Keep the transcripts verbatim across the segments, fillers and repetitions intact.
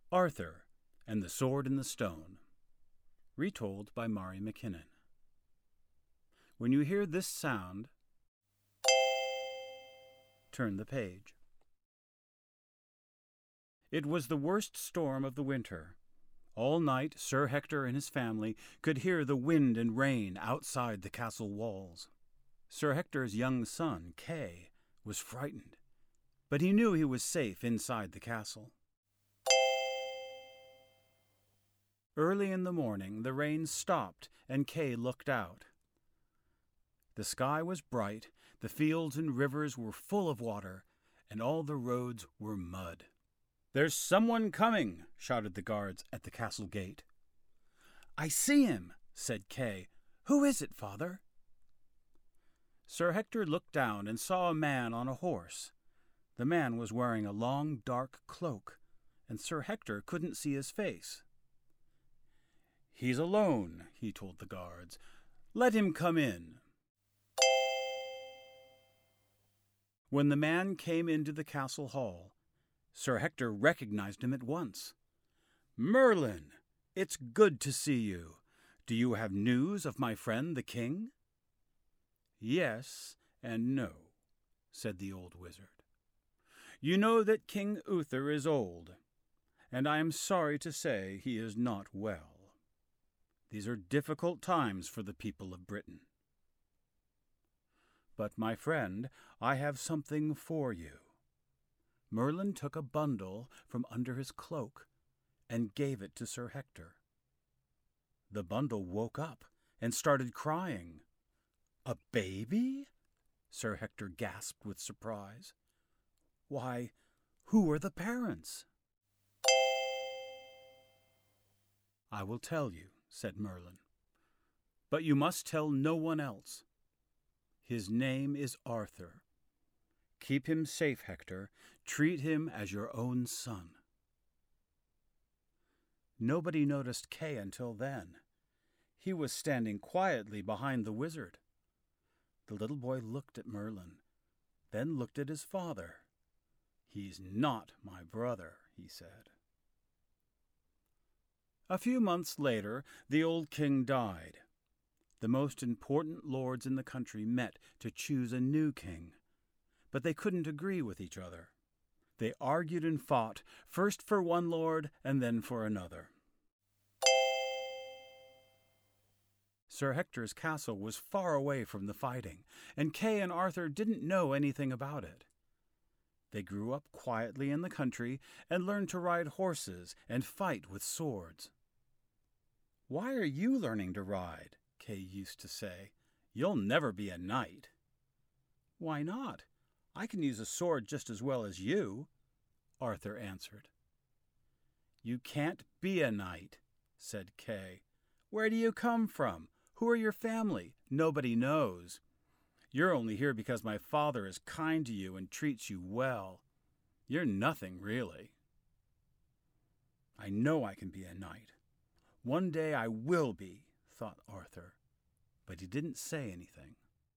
Arthur and the Sword in the Stone. Retold by Mari McKinnon. When you hear this sound, turn the page. It was the worst storm of the winter. All night Sir Hector and his family could hear the wind and rain outside the castle walls. Sir Hector's young son, Kay, was frightened, but he knew he was safe inside the castle. Early in the morning the rain stopped and Kay looked out. The sky was bright, the fields and rivers were full of water, and all the roads were mud. "There's someone coming," shouted the guards at the castle gate. "I see him," said Kay. "Who is it, father?" Sir Hector looked down and saw a man on a horse. The man was wearing a long, dark cloak, and Sir Hector couldn't see his face. "He's alone," he told the guards. "Let him come in." When the man came into the castle hall, Sir Hector recognized him at once. "Merlin, it's good to see you. Do you have news of my friend the king?" "Yes and no," said the old wizard. "You know that King Uther is old, and I am sorry to say he is not well. These are difficult times for the people of Britain. But, my friend, I have something for you." Merlin took a bundle from under his cloak and gave it to Sir Hector. The bundle woke up and started crying. "A baby?" Sir Hector gasped with surprise. "Why, who are the parents?" "I will tell you," said Merlin, "but you must tell no one else. His name is Arthur. Keep him safe, Hector. Treat him as your own son." Nobody noticed Kay until then. He was standing quietly behind the wizard. The little boy looked at Merlin, then looked at his father. "He's not my brother," he said. A few months later, the old king died. The most important lords in the country met to choose a new king, but they couldn't agree with each other. They argued and fought, first for one lord and then for another. Sir Hector's castle was far away from the fighting, and Kay and Arthur didn't know anything about it. They grew up quietly in the country and learned to ride horses and fight with swords. "Why are you learning to ride?" Kay used to say. "You'll never be a knight." "Why not? I can use a sword just as well as you," Arthur answered. "You can't be a knight," said Kay. "Where do you come from? Who are your family? Nobody knows. You're only here because my father is kind to you and treats you well. You're nothing, really." "I know I can be a knight. One day I will be," thought Arthur, but he didn't say anything.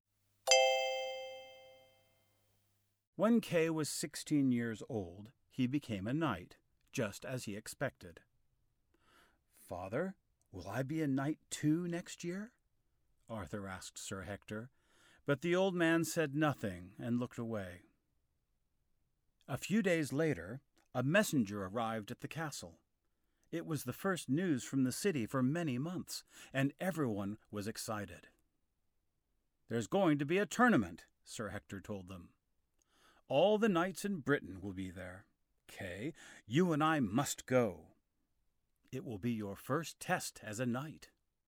When Kay was sixteen years old, he became a knight, just as he expected. "Father, will I be a knight too next year?" Arthur asked Sir Hector, but the old man said nothing and looked away. A few days later, a messenger arrived at the castle. It was the first news from the city for many months, and everyone was excited. "There's going to be a tournament," Sir Hector told them. "All the knights in Britain will be there. Kay, you and I must go. It will be your first test as a knight."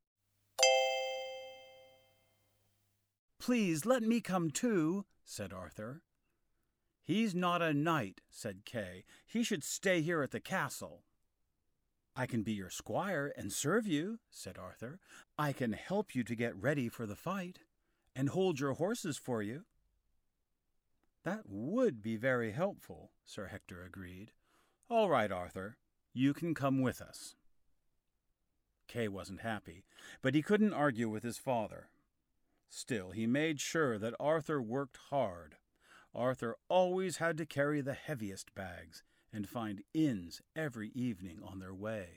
"Please let me come too," said Arthur. "He's not a knight," said Kay. "He should stay here at the castle." "I can be your squire and serve you," said Arthur. "I can help you to get ready for the fight, and hold your horses for you." "That would be very helpful," Sir Hector agreed. "All right, Arthur, you can come with us." Kay wasn't happy, but he couldn't argue with his father. Still, he made sure that Arthur worked hard. Arthur always had to carry the heaviest bags, and find inns every evening on their way.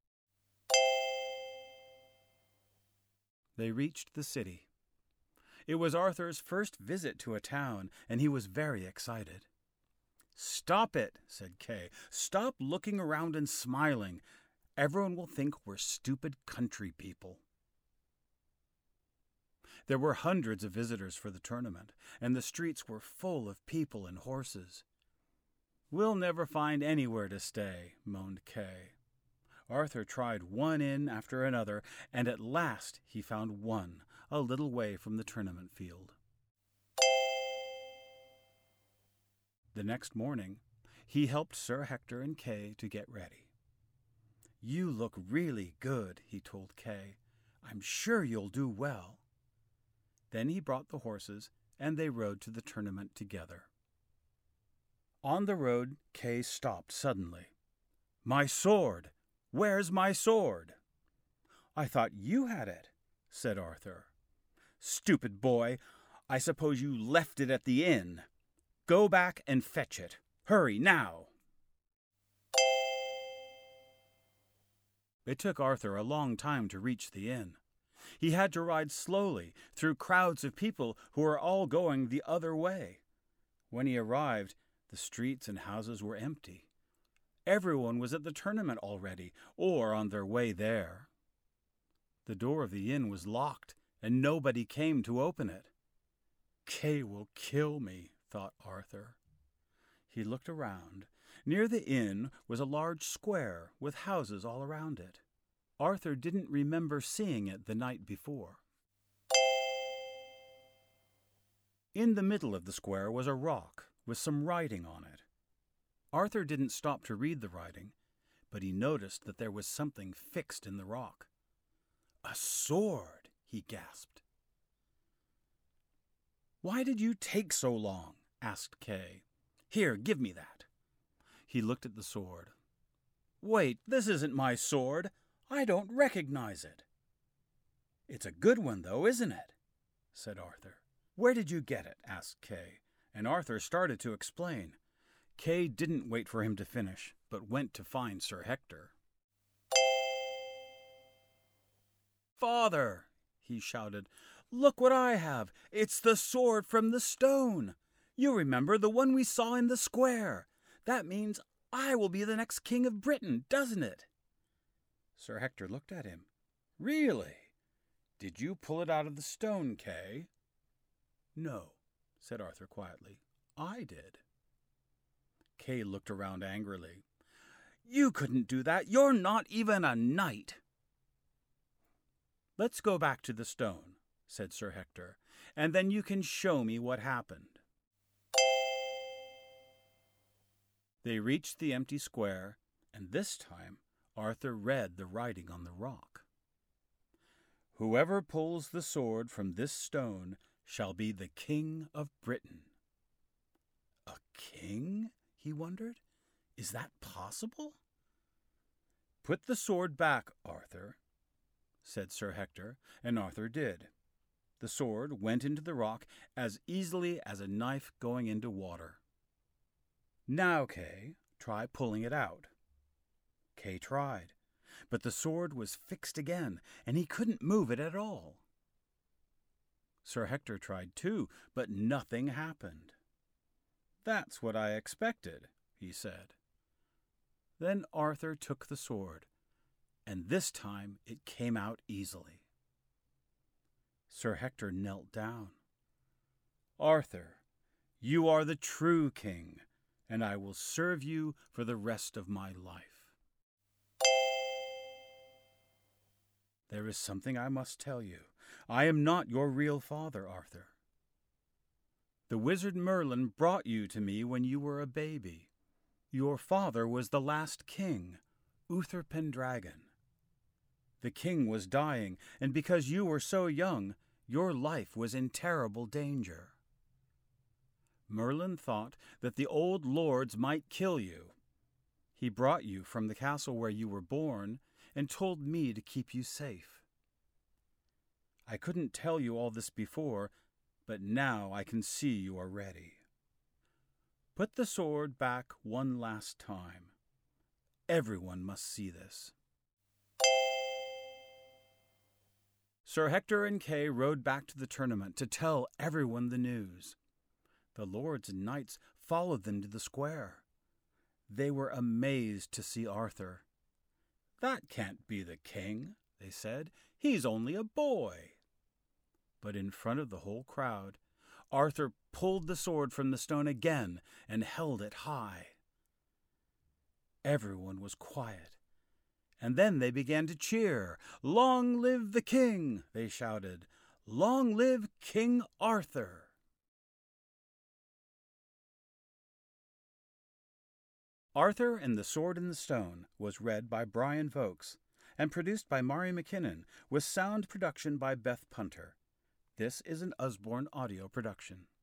They reached the city. It was Arthur's first visit to a town, and he was very excited. "Stop it," said Kay. "Stop looking around and smiling. Everyone will think we're stupid country people." There were hundreds of visitors for the tournament, and the streets were full of people and horses. "We'll never find anywhere to stay," moaned Kay. Arthur tried one inn after another, and at last he found one, a little way from the tournament field. The next morning, he helped Sir Hector and Kay to get ready. "You look really good," he told Kay. "I'm sure you'll do well." Then he brought the horses, and they rode to the tournament together. On the road, Kay stopped suddenly. "My sword! Where's my sword?" "I thought you had it," said Arthur. "Stupid boy! I suppose you left it at the inn. Go back and fetch it. Hurry now!" It took Arthur a long time to reach the inn. He had to ride slowly through crowds of people who were all going the other way. When he arrived, the streets and houses were empty. Everyone was at the tournament already, or on their way there. The door of the inn was locked, and nobody came to open it. "Kay will kill me," thought Arthur. He looked around. Near the inn was a large square with houses all around it. Arthur didn't remember seeing it the night before. In the middle of the square was a rock with some writing on it. Arthur didn't stop to read the writing, but he noticed that there was something fixed in the rock. "A sword!" he gasped. "Why did you take so long?" asked Kay. "Here, give me that." He looked at the sword. "Wait, this isn't my sword. I don't recognize it." "It's a good one, though, isn't it?" said Arthur. "Where did you get it?" asked Kay, and Arthur started to explain. Kay didn't wait for him to finish, but went to find Sir Hector. "Father," he shouted, "look what I have! It's the sword from the stone! You remember the one we saw in the square? That means I will be the next king of Britain, doesn't it?" Sir Hector looked at him. "Really? Did you pull it out of the stone, Kay?" "No," said Arthur quietly. "I did." Kay looked around angrily. "You couldn't do that. You're not even a knight." "Let's go back to the stone," said Sir Hector, "and then you can show me what happened." They reached the empty square, and this time Arthur read the writing on the rock. "Whoever pulls the sword from this stone shall be the king of Britain." A king? He wondered. Is that possible? "Put the sword back, Arthur," said Sir Hector, and Arthur did. The sword went into the rock as easily as a knife going into water. "Now, Kay, try pulling it out." Kay tried, but the sword was fixed again, and he couldn't move it at all. Sir Hector tried too, but nothing happened. "That's what I expected," he said. Then Arthur took the sword, and this time it came out easily. Sir Hector knelt down. "Arthur, you are the true king, and I will serve you for the rest of my life." "There is something I must tell you. I am not your real father, Arthur. The wizard Merlin brought you to me when you were a baby. Your father was the last king, Uther Pendragon. The king was dying, and because you were so young, your life was in terrible danger. Merlin thought that the old lords might kill you. He brought you from the castle where you were born and told me to keep you safe. I couldn't tell you all this before, but now I can see you are ready. put the sword back one last time. Everyone must see this. Sir Hector and Kay rode back to the tournament to tell everyone the news. The lords and knights followed them to the square. They were amazed to see Arthur. "That can't be the king," they said. "He's only a boy." But in front of the whole crowd, Arthur pulled the sword from the stone again and held it high. Everyone was quiet, and then they began to cheer. "Long live the king!" they shouted. "Long live King Arthur!" Arthur and the Sword in the Stone was read by Brian Vokes and produced by Mari McKinnon with sound production by Beth Punter. This is an Usborne audio production.